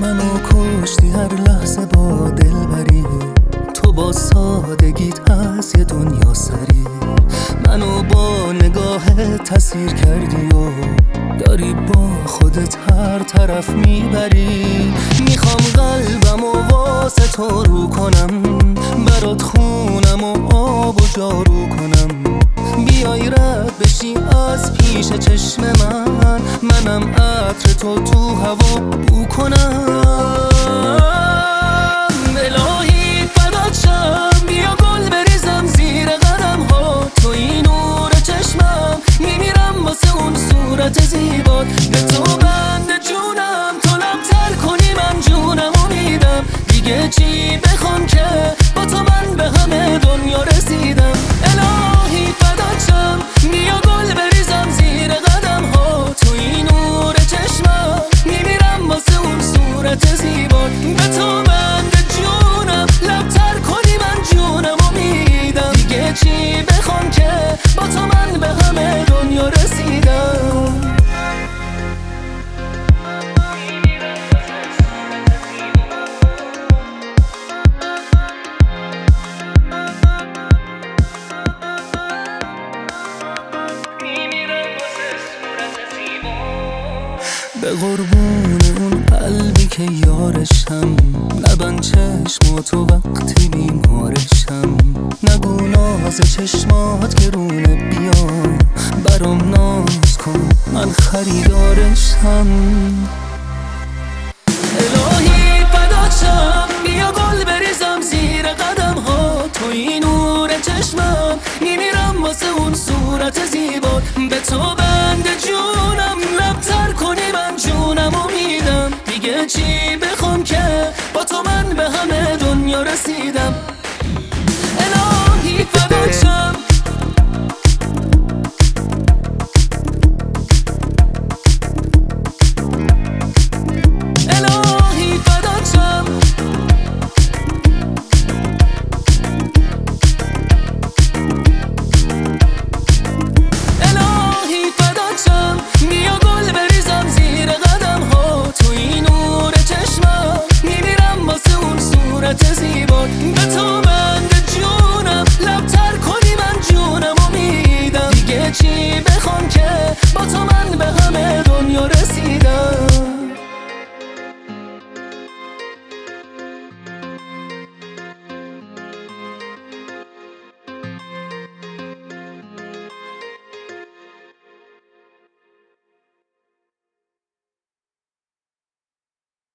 منو کشتی هر لحظه با دلبری، تو با سادگیت از یه دنیا سری. منو با نگاهت اسیر کردی و داری با خودت هر طرف میبری. میخوام قلبمو واسه تو رو کنم، برات خونم و آب و جارو کنم. بیای رد بشی از پیش چشم من، منم عطر تو تو هوا بو کنم. الهی فدات شم، بیا گل بریزم زیر قدم ها. تو این نور چشمم، میمیرم واسه اون صورت زیبات. به تو بند جونم، تو لبتر کنی من جونمو میدم. دیگه چی بخوام که با تو من به همه دنیا رسیدم. الهی فدات شم، بیا گل بریزم زیر قدم ها. تو این نور چشمم، میمیرم واسه اون صورت زیبات. به تو بند جونم، لبتر کنی من جونمو میدم. دیگه چی بخوام که با تو من به همه دنیا رسیدم. به قربون اون قلبی که یارشم، نبند چشماتو وقتی بیمارشم. نگو ناز چشمات گرونه، بیا برام ناز کن من خریدارشم. الهی فدات شم، بیا گل بریزم زیر قدم ها. تو این نور چشمم، میمیرم واسه اون صورت زیبات. به تو بند جونم، لبتر کنی من جونمو میدم. دیگه چی بخوام که با تو من به همه دنیا رسیدم.